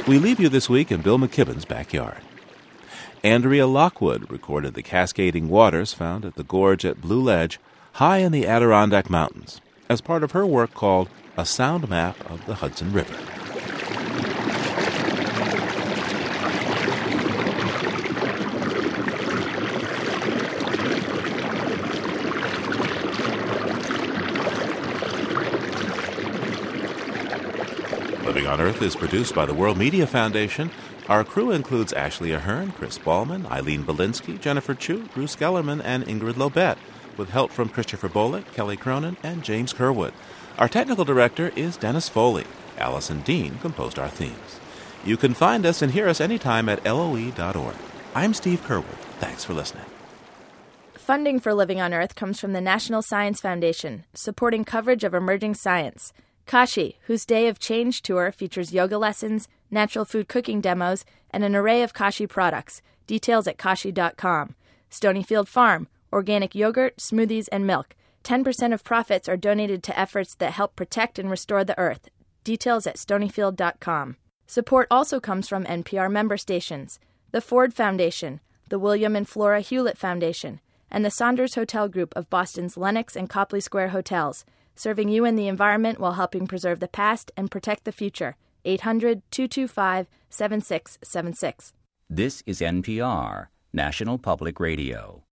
We leave you this week in Bill McKibben's backyard. Andrea Lockwood recorded the cascading waters found at the gorge at Blue Ledge, high in the Adirondack Mountains, as part of her work called A Sound Map of the Hudson River. Living on Earth is produced by the World Media Foundation. Our crew includes Ashley Ahern, Chris Ballman, Eileen Belinsky, Jennifer Chu, Bruce Gellerman, and Ingrid Lobet, with help from Christopher Bolick, Kelly Cronin, and James Kerwood. Our technical director is Dennis Foley. Allison Dean composed our themes. You can find us and hear us anytime at LOE.org. I'm Steve Kerwood. Thanks for listening. Funding for Living on Earth comes from the National Science Foundation, supporting coverage of emerging science. Kashi, whose Day of Change tour features yoga lessons, natural food cooking demos, and an array of Kashi products. Details at kashi.com. Stonyfield Farm, organic yogurt, smoothies, and milk. 10% of profits are donated to efforts that help protect and restore the earth. Details at stonyfield.com. Support also comes from NPR member stations, the Ford Foundation, the William and Flora Hewlett Foundation, and the Saunders Hotel Group of Boston's Lenox and Copley Square hotels, serving you and the environment while helping preserve the past and protect the future. 800-225-7676. This is NPR, National Public Radio.